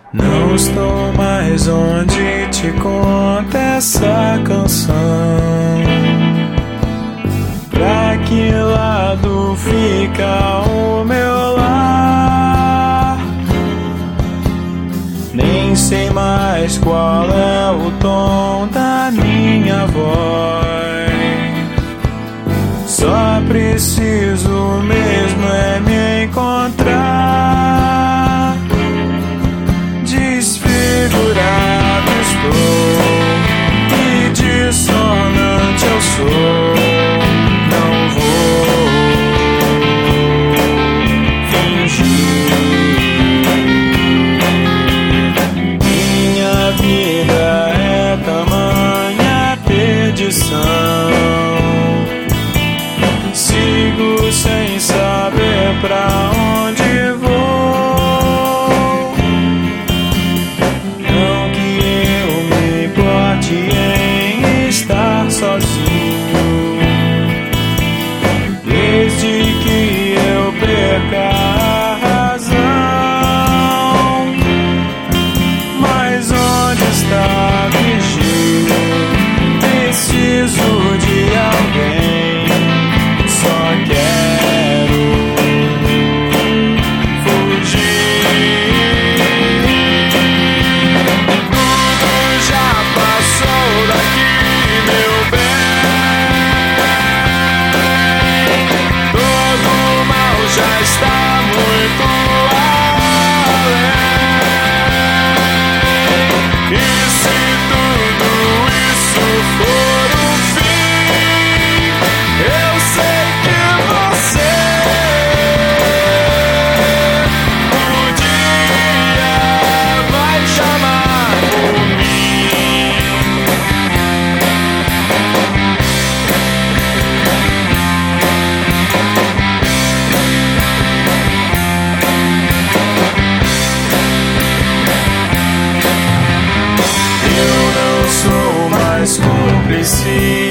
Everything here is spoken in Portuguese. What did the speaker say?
Não estou mais onde te conta essa canção. Pra que lado fica o meu lar? Nem sei mais qual é o tom da minha voz. Só preciso mesmo é me encontrar. Desfigurado estou e dissonante eu sou. Não vou fingir. Minha vida é tamanha perdição. Sigo sem saber pra onde vou. Não que eu me importe em estar sozinho, desde que eu perca a razão. Mas onde está a vigília? Preciso de alguém. Só quero fugir. Tudo já passou daqui, meu bem. Todo mal já está muito além. E se tudo isso for o fim, eu sei que você um dia vai chamar por mim. Eu não sou mais cúmplice